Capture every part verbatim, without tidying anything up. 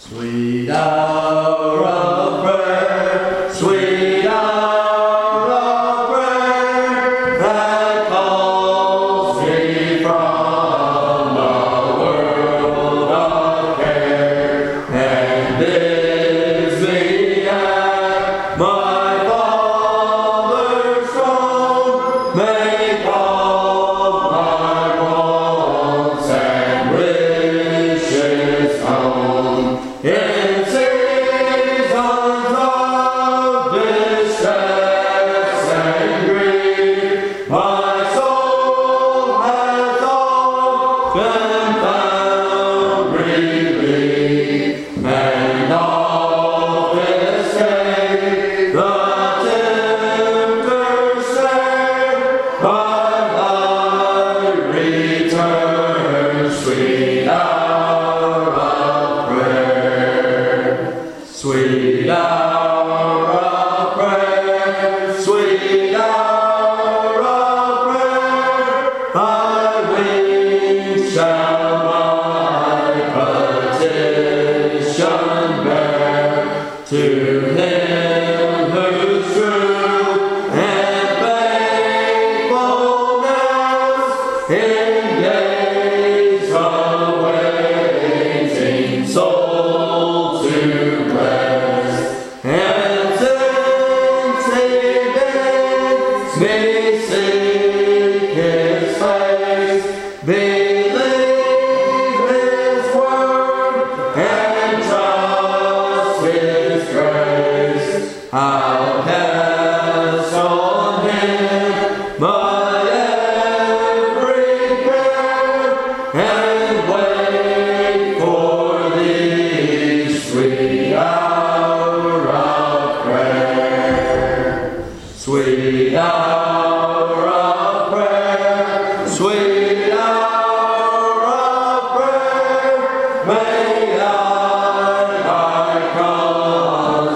Sweet hour of prayer, sweet hour of prayer, that calls me from a world of care, and bids me at my Father's throne, make all my wants and wishes known. In seasons of distress and grief, my soul has often found relief, and often escaped the tempter's snare, but I return, sweet hour of prayer. Sweet hour of prayer, sweet hour of prayer, my wings shall my petition bear to Him who's true and faithfulness engage a waiting soul to bless. And since He bids me seek His face, believe His word and trust His grace, I'll cast on Him my every care, and wait for Thee, sweet hour of prayer. Sweet hour of prayer, sweet hour of prayer, may I thy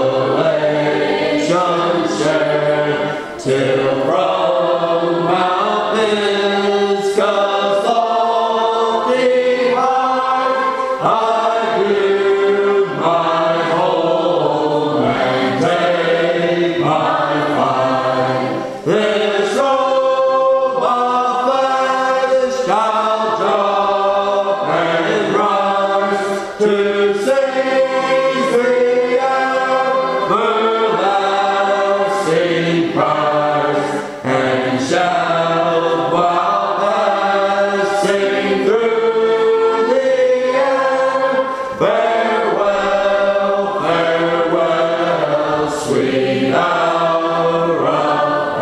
consolation share, till from mountains lofty high I view my home and take my flight. This robe of flesh shall drop and rise to sing the everlasting prize, and shall while passing through the air, farewell, farewell, sweet hour of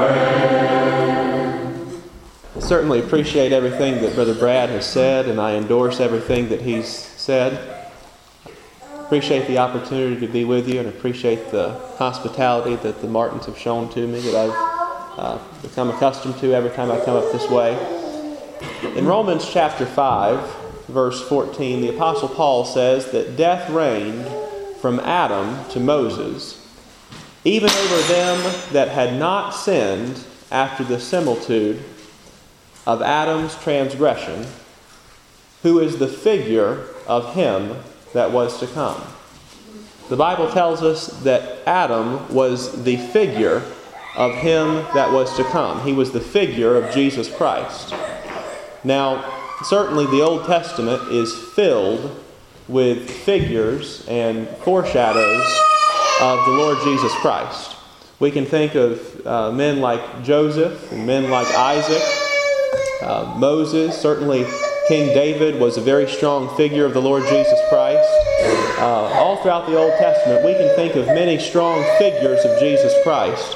prayer. I certainly appreciate everything that Brother Brad has said, and I endorse everything that he's said. Appreciate the opportunity to be with you, and appreciate the hospitality that the Martins have shown to me that I've uh, become accustomed to every time I come up this way. In Romans chapter five, verse fourteen, the Apostle Paul says that death reigned from Adam to Moses, even over them that had not sinned after the similitude of Adam's transgression, who is the figure of him that was to come. The Bible tells us that Adam was the figure of him that was to come. He was the figure of Jesus Christ. Now, certainly the Old Testament is filled with figures and foreshadows of the Lord Jesus Christ. We can think of uh, men like Joseph and men like Isaac, uh, Moses. Certainly King David was a very strong figure of the Lord Jesus Christ. Uh, all throughout the Old Testament, we can think of many strong figures of Jesus Christ.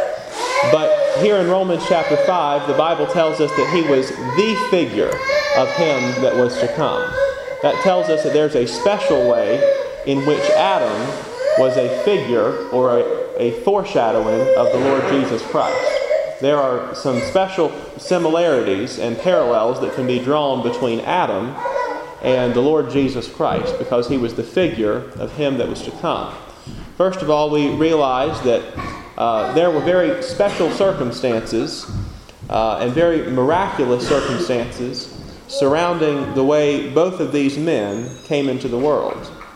But here in Romans chapter five, the Bible tells us that He was the figure of Him that was to come. That tells us that there's a special way in which Adam was a figure or a, a foreshadowing of the Lord Jesus Christ. There are some special similarities and parallels that can be drawn between Adam and the Lord Jesus Christ, because He was the figure of Him that was to come. First of all, we realize that uh, there were very special circumstances uh, and very miraculous circumstances surrounding the way both of these men came into the world.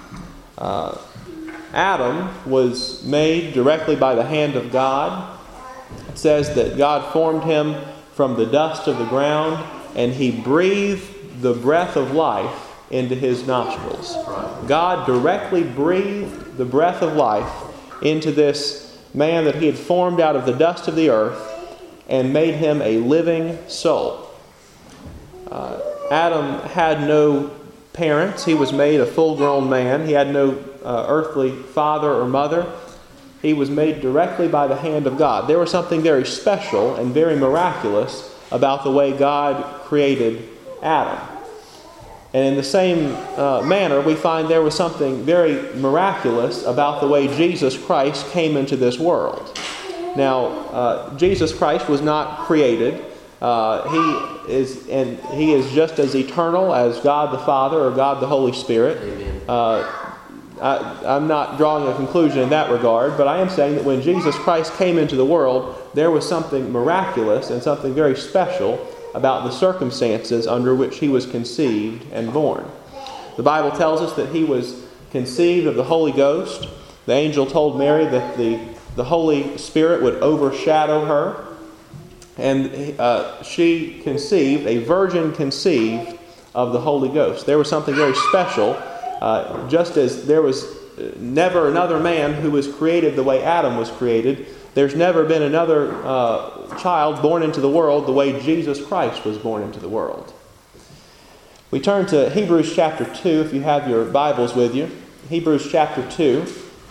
Uh, Adam was made directly by the hand of God. It says that God formed him from the dust of the ground, and He breathed the breath of life into his nostrils. God directly breathed the breath of life into this man that He had formed out of the dust of the earth and made him a living soul. Uh, Adam had no parents. He was made a full-grown man. He had no uh, earthly father or mother. He was made directly by the hand of God. There was something very special and very miraculous about the way God created Adam. And in the same uh, manner, we find there was something very miraculous about the way Jesus Christ came into this world. Now, uh, Jesus Christ was not created. Uh, he is, and He is just as eternal as God the Father or God the Holy Spirit. Uh, I, I'm not drawing a conclusion in that regard, but I am saying that when Jesus Christ came into the world, there was something miraculous and something very special about the circumstances under which He was conceived and born. The Bible tells us that He was conceived of the Holy Ghost. The angel told Mary that the, the Holy Spirit would overshadow her. And uh, she conceived, a virgin conceived of the Holy Ghost. There was something very special, uh, just as there was never another man who was created the way Adam was created. There's never been another uh, child born into the world the way Jesus Christ was born into the world. We turn to Hebrews chapter two, if you have your Bibles with you. Hebrews chapter two.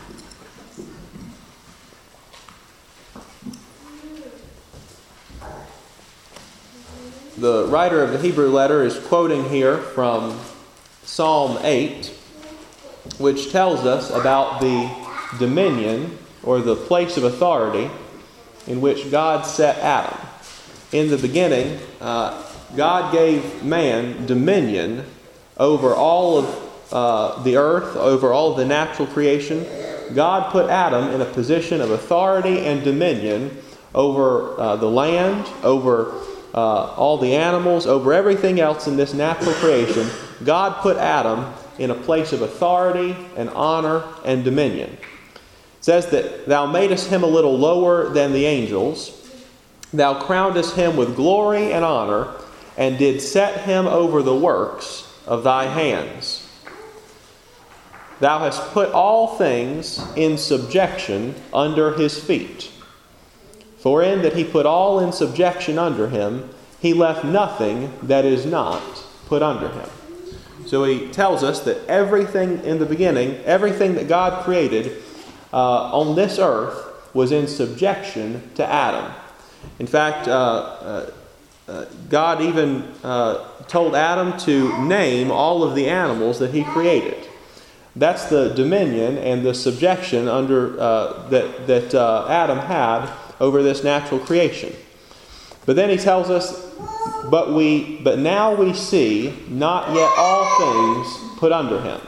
The writer of the Hebrew letter is quoting here from Psalm eight, which tells us about the dominion or the place of authority in which God set Adam. In the beginning, uh, God gave man dominion over all of uh, the earth, over all of the natural creation. God put Adam in a position of authority and dominion over uh, the land, over uh, all the animals, over everything else in this natural creation. God put Adam in a place of authority and honor and dominion. It says that Thou madest him a little lower than the angels. Thou crownedest him with glory and honor, and did set him over the works of Thy hands. Thou hast put all things in subjection under his feet. For in that He put all in subjection under him, He left nothing that is not put under him. So he tells us that everything in the beginning, everything that God created uh, on this earth was in subjection to Adam. In fact, uh, uh, uh, God even uh, told Adam to name all of the animals that He created. That's the dominion and the subjection under uh, that that uh, Adam had over this natural creation. But then he tells us, but we, but now we see not yet all things put under him.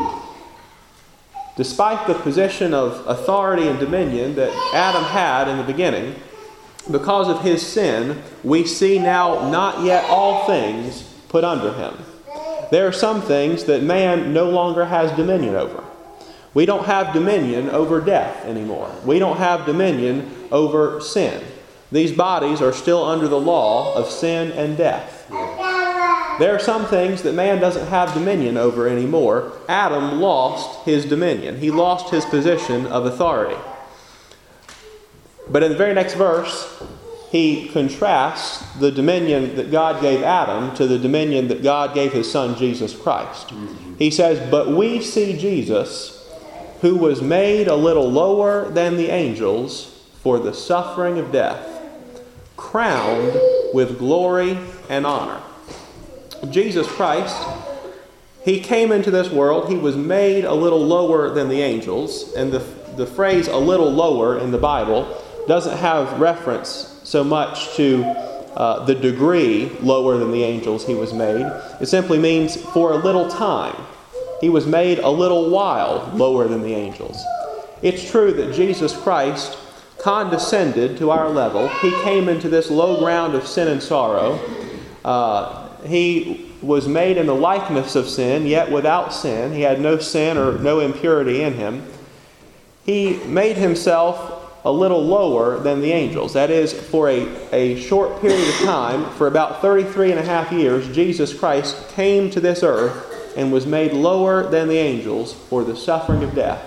Despite the position of authority and dominion that Adam had in the beginning, because of his sin, we see now not yet all things put under him. There are some things that man no longer has dominion over. We don't have dominion over death anymore. We don't have dominion over sin. These bodies are still under the law of sin and death. There are some things that man doesn't have dominion over anymore. Adam lost his dominion. He lost his position of authority. But in the very next verse, he contrasts the dominion that God gave Adam to the dominion that God gave His Son, Jesus Christ. He says, but we see Jesus, who was made a little lower than the angels for the suffering of death, crowned with glory and honor. Jesus Christ, He came into this world. He was made a little lower than the angels. And the, the phrase a little lower in the Bible doesn't have reference so much to uh, the degree lower than the angels He was made. It simply means for a little time. He was made a little while lower than the angels. It's true that Jesus Christ condescended to our level. He came into this low ground of sin and sorrow. Uh, he was made in the likeness of sin, yet without sin. He had no sin or no impurity in him. He made himself a little lower than the angels. That is, for a, a short period of time, for about thirty-three and a half years, Jesus Christ came to this earth and was made lower than the angels for the suffering of death.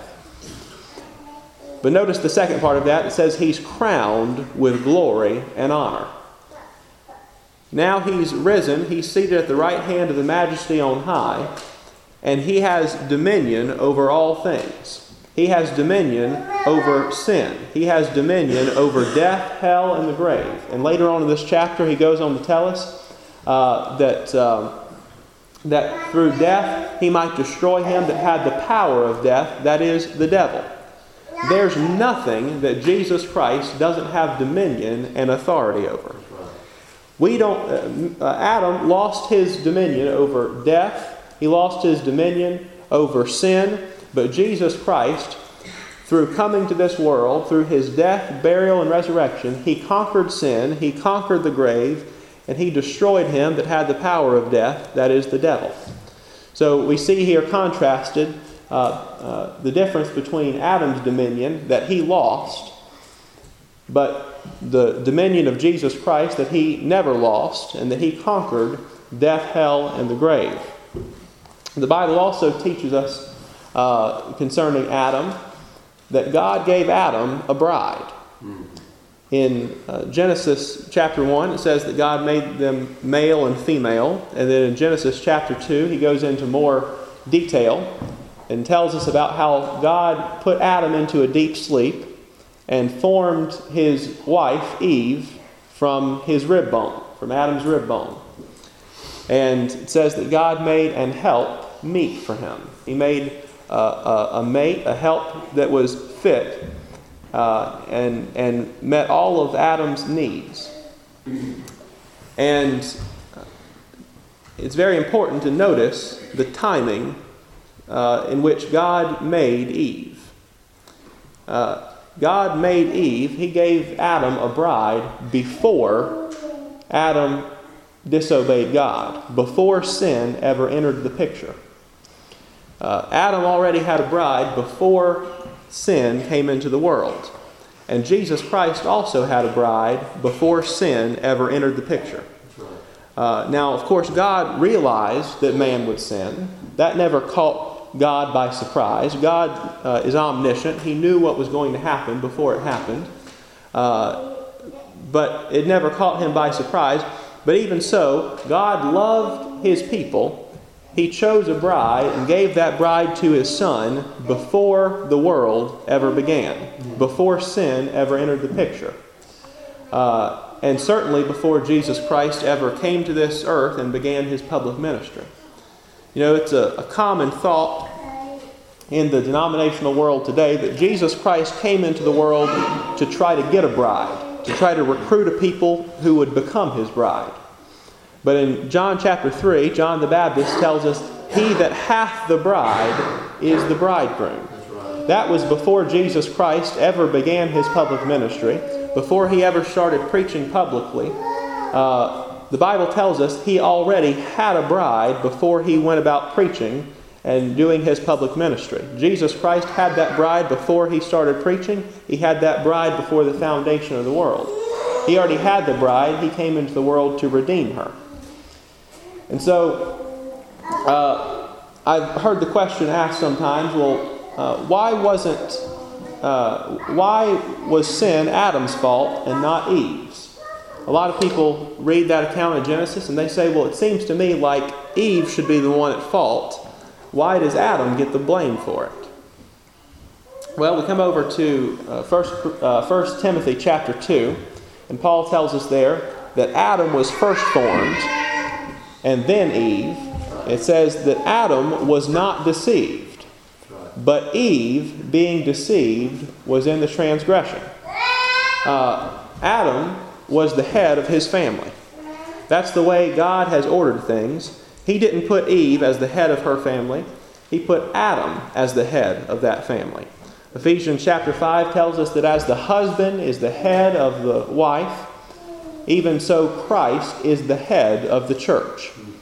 But notice the second part of that. It says he's crowned with glory and honor. Now he's risen, he's seated at the right hand of the Majesty on high, and he has dominion over all things. He has dominion over sin. He has dominion over death, hell, and the grave. And later on in this chapter, he goes on to tell us uh, that, um, that through death, he might destroy him that had the power of death, that is, the devil. There's nothing that Jesus Christ doesn't have dominion and authority over. We don't. Uh, Adam lost his dominion over death. He lost his dominion over sin. But Jesus Christ, through coming to this world, through his death, burial, and resurrection, he conquered sin, he conquered the grave, and he destroyed him that had the power of death, that is, the devil. So we see here contrasted uh, uh, the difference between Adam's dominion that he lost, but the dominion of Jesus Christ that he never lost, and that he conquered death, hell, and the grave. The Bible also teaches us Uh, concerning Adam, that God gave Adam a bride. In uh, Genesis chapter one, it says that God made them male and female. And then in Genesis chapter two, he goes into more detail and tells us about how God put Adam into a deep sleep and formed his wife, Eve, from his rib bone, from Adam's rib bone. And it says that God made an help meet for him. He made Uh, a, a mate, a help that was fit uh, and and met all of Adam's needs. And it's very important to notice the timing uh, in which God made Eve. Uh, God made Eve, he gave Adam a bride before Adam disobeyed God, before sin ever entered the picture. Uh, Adam already had a bride before sin came into the world. And Jesus Christ also had a bride before sin ever entered the picture. Uh, now, of course, God realized that man would sin. That never caught God by surprise. God uh, is omniscient. He knew what was going to happen before it happened. Uh, but it never caught him by surprise. But even so, God loved his people. He chose a bride and gave that bride to his son before the world ever began, before sin ever entered the picture. Uh, and certainly before Jesus Christ ever came to this earth and began his public ministry. You know, it's a, a common thought in the denominational world today that Jesus Christ came into the world to try to get a bride, to try to recruit a people who would become his bride. But in John chapter three, John the Baptist tells us, "He that hath the bride is the bridegroom." That was before Jesus Christ ever began his public ministry, before he ever started preaching publicly. Uh, the Bible tells us he already had a bride before he went about preaching and doing his public ministry. Jesus Christ had that bride before he started preaching. He had that bride before the foundation of the world. He already had the bride. He came into the world to redeem her. And so, uh, I've heard the question asked sometimes, well, uh, why wasn't, uh, why was sin Adam's fault and not Eve's? A lot of people read that account of Genesis and they say, well, it seems to me like Eve should be the one at fault. Why does Adam get the blame for it? Well, we come over to uh, first, uh, First Timothy chapter two, and Paul tells us there that Adam was first formed, and then Eve. It says that Adam was not deceived, but Eve, being deceived, was in the transgression. Uh, Adam was the head of his family. That's the way God has ordered things. He didn't put Eve as the head of her family. He put Adam as the head of that family. Ephesians chapter five tells us that as the husband is the head of the wife, even so Christ is the head of the church.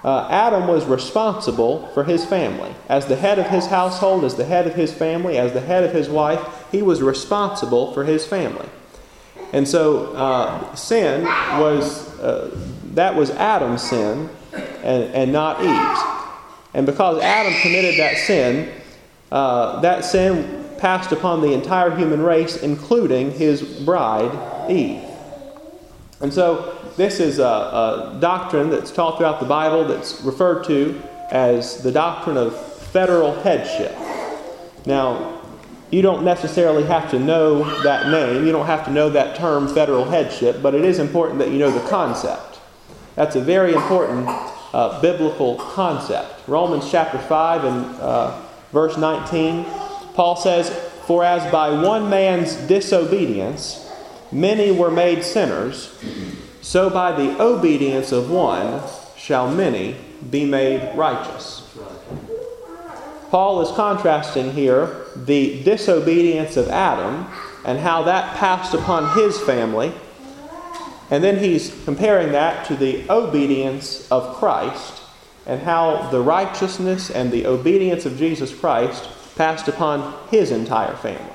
Uh, Adam was responsible for his family. As the head of his household, as the head of his family, as the head of his wife, he was responsible for his family. And so uh, sin was, uh, that was Adam's sin and, and not Eve's. And because Adam committed that sin, uh, that sin passed upon the entire human race, including his bride, Eve. And so this is a, a doctrine that's taught throughout the Bible that's referred to as the doctrine of federal headship. Now, you don't necessarily have to know that name. You don't have to know that term, federal headship, but it is important that you know the concept. That's a very important uh, biblical concept. Romans chapter five and uh, verse nineteen, Paul says, "For as by one man's disobedience many were made sinners, so by the obedience of one shall many be made righteous." Paul is contrasting here the disobedience of Adam and how that passed upon his family. And then he's comparing that to the obedience of Christ and how the righteousness and the obedience of Jesus Christ passed upon his entire family.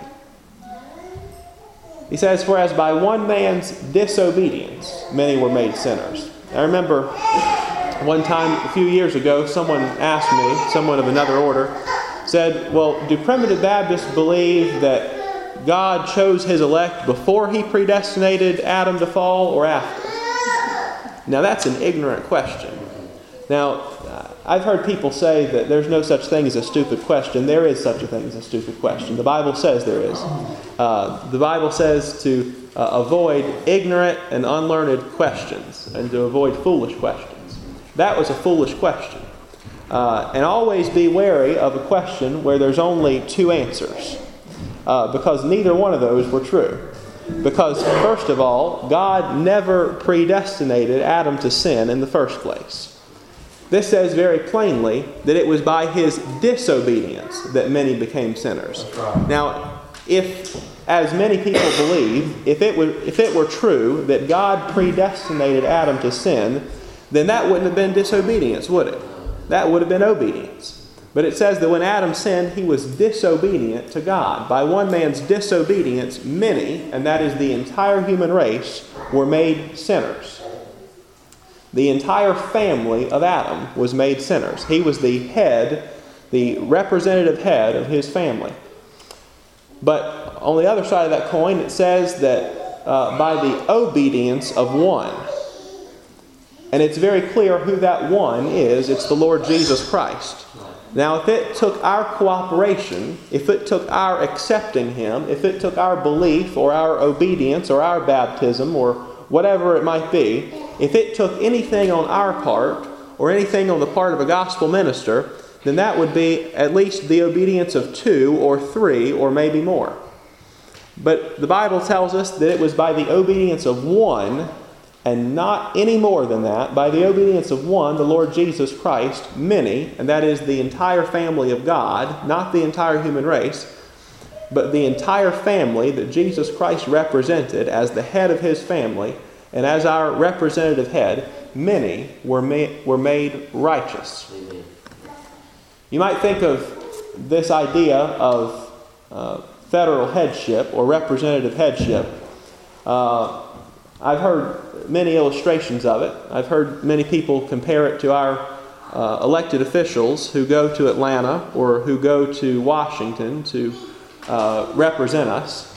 He says, "For as by one man's disobedience many were made sinners." I remember one time a few years ago, someone asked me, someone of another order, said, "Well, do primitive Baptists believe that God chose his elect before he predestinated Adam to fall or after?" Now that's an ignorant question. Now, I've heard people say that there's no such thing as a stupid question. There is such a thing as a stupid question. The Bible says there is. Uh, the Bible says to uh, avoid ignorant and unlearned questions and to avoid foolish questions. That was a foolish question. Uh, and always be wary of a question where there's only two answers. Uh, because neither one of those were true. Because, first of all, God never predestinated Adam to sin in the first place. This says very plainly that it was by his disobedience that many became sinners. Now, if, as many people believe, if it were, if it were true that God predestinated Adam to sin, then that wouldn't have been disobedience, would it? That would have been obedience. But it says that when Adam sinned, he was disobedient to God. By one man's disobedience, many, and that is the entire human race, were made sinners. The entire family of Adam was made sinners. He was the head, the representative head of his family. But on the other side of that coin, it says that uh, by the obedience of one. And it's very clear who that one is. It's the Lord Jesus Christ. Now, if it took our cooperation, if it took our accepting him, if it took our belief or our obedience or our baptism or whatever it might be, if it took anything on our part or anything on the part of a gospel minister, then that would be at least the obedience of two or three or maybe more. But the Bible tells us that it was by the obedience of one, and not any more than that, by the obedience of one, the Lord Jesus Christ, many, and that is the entire family of God, not the entire human race, but the entire family that Jesus Christ represented as the head of his family, and as our representative head, many were made, were made righteous. Amen. You might think of this idea of uh, federal headship or representative headship. Uh, I've heard many illustrations of it. I've heard many people compare it to our uh, elected officials who go to Atlanta or who go to Washington to uh, represent us.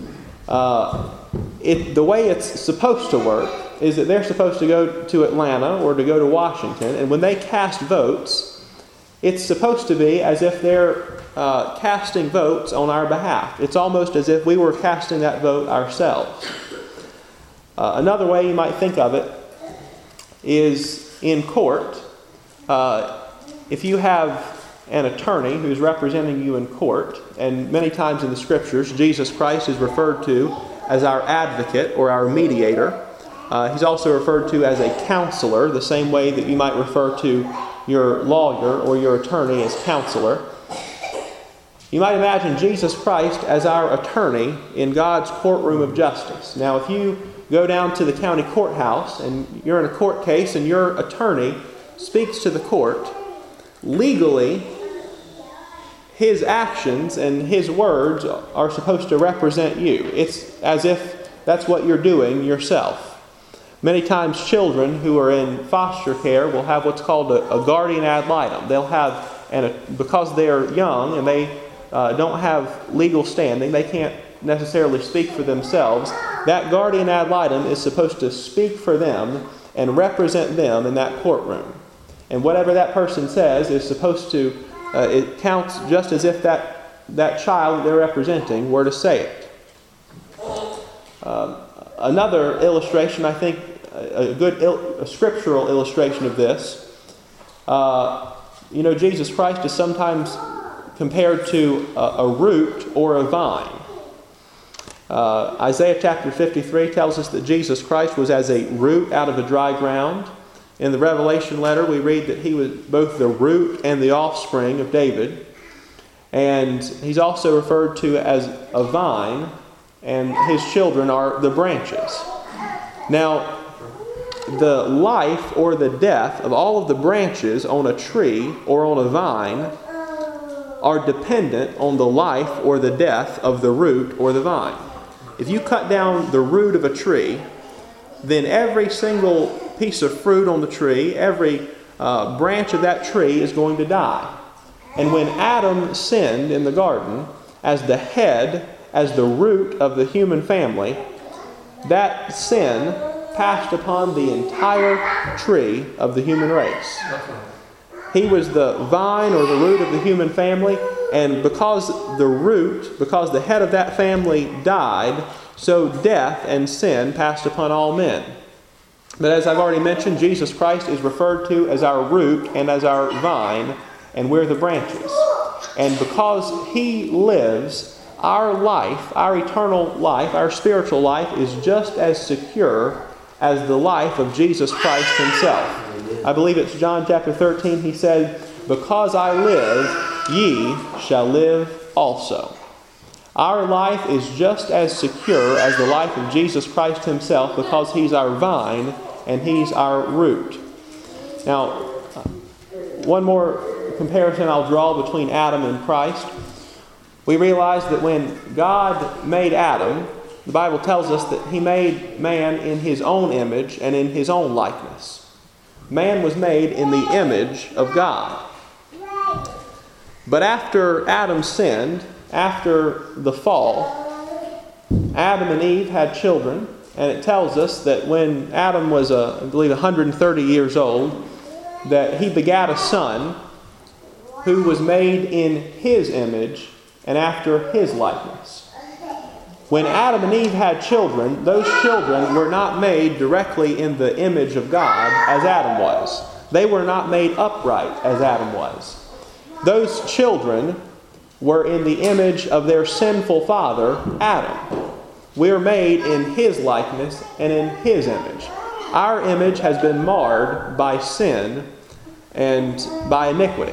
Uh, it, the way it's supposed to work is that they're supposed to go to Atlanta or to go to Washington, and when they cast votes, it's supposed to be as if they're uh, casting votes on our behalf. It's almost as if we were casting that vote ourselves. Uh, another way you might think of it is in court. Uh, if you have an attorney who's representing you in court, and many times in the Scriptures, Jesus Christ is referred to as our advocate or our mediator. Uh, he's also referred to as a counselor, the same way that you might refer to your lawyer or your attorney as counselor. You might imagine Jesus Christ as our attorney in God's courtroom of justice. Now, if you go down to the county courthouse and you're in a court case and your attorney speaks to the court, legally, his actions and his words are supposed to represent you. It's as if that's what you're doing yourself. Many times children who are in foster care will have what's called a, a guardian ad litem. They'll have, and a, because they're young and they uh, don't have legal standing, they can't necessarily speak for themselves. That guardian ad litem is supposed to speak for them and represent them in that courtroom. And whatever that person says is supposed to, uh, it counts just as if that, that child they're representing were to say it. Uh, another illustration, I think, a good il- a scriptural illustration of this, uh, you know, Jesus Christ is sometimes compared to a, a root or a vine. Uh, Isaiah chapter fifty-three tells us that Jesus Christ was as a root out of a dry ground. In the Revelation letter, we read that he was both the root and the offspring of David. And he's also referred to as a vine, and his children are the branches. Now, the life or the death of all of the branches on a tree or on a vine are dependent on the life or the death of the root or the vine. If you cut down the root of a tree, then every single piece of fruit on the tree, every uh, branch of that tree is going to die. And when Adam sinned in the garden, as the head, as the root of the human family, that sin passed upon the entire tree of the human race. He was the vine or the root of the human family, and because the root, because the head of that family died, so death and sin passed upon all men. But as I've already mentioned, Jesus Christ is referred to as our root and as our vine, and we're the branches. And because He lives, our life, our eternal life, our spiritual life is just as secure as the life of Jesus Christ Himself. I believe it's John chapter thirteen. He said, "Because I live, ye shall live also." Our life is just as secure as the life of Jesus Christ Himself because He's our vine and He's our root. Now, one more comparison I'll draw between Adam and Christ. We realize that when God made Adam, the Bible tells us that He made man in His own image and in His own likeness. Man was made in the image of God. But after Adam sinned, after the fall, Adam and Eve had children, and it tells us that when Adam was, uh, I believe, one hundred thirty years old, that he begat a son who was made in his image and after his likeness. When Adam and Eve had children, those children were not made directly in the image of God as Adam was. They were not made upright as Adam was. Those children were in the image of their sinful father, Adam. We are made in his likeness and in his image. Our image has been marred by sin and by iniquity.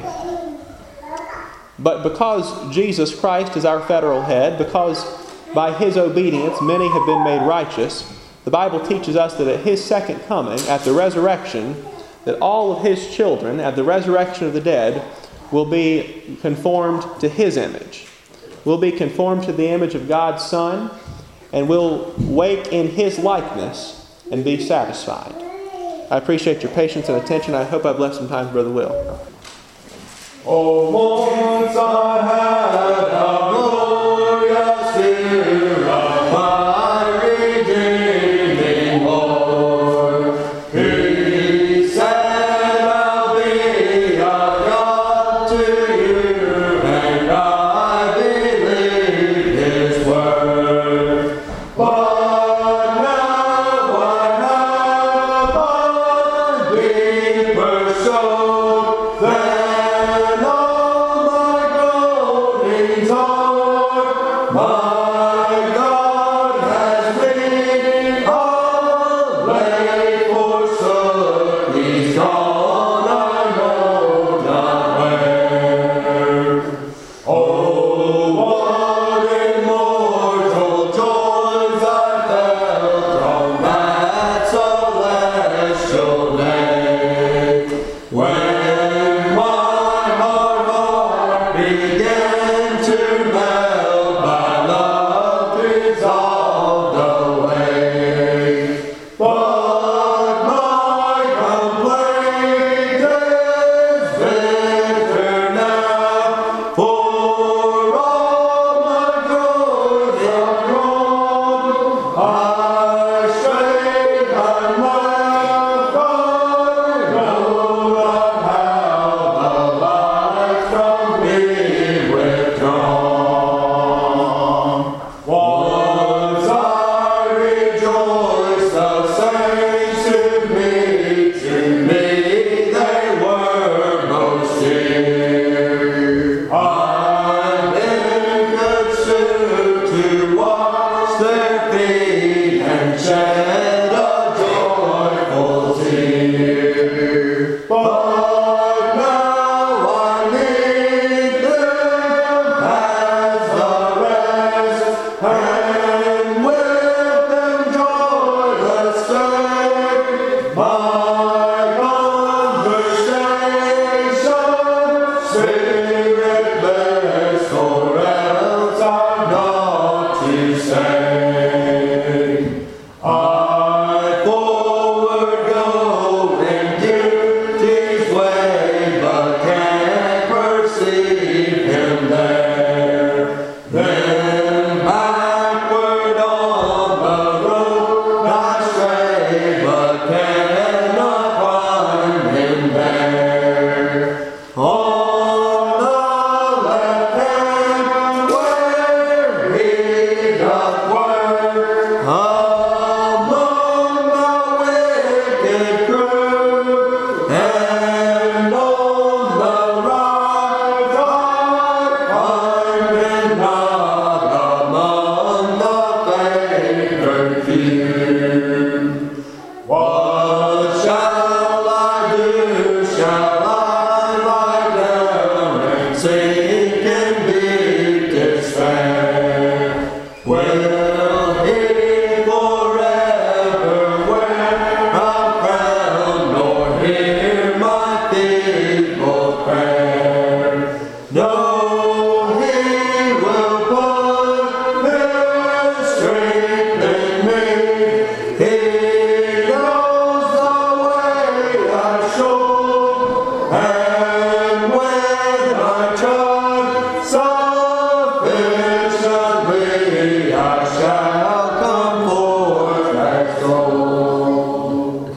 But because Jesus Christ is our federal head, because by His obedience many have been made righteous, the Bible teaches us that at His second coming, at the resurrection, that all of His children, at the resurrection of the dead, will be conformed to His image. We'll be conformed to the image of God's Son, and we'll wake in His likeness and be satisfied. I appreciate your patience and attention. I hope I've left some time for Brother Will. Oh, once I had a glorious fear of my redeeming Lord. He said, I'll be a God to you, and I believe His word. But now I have a deeper soul than all my groanings are. My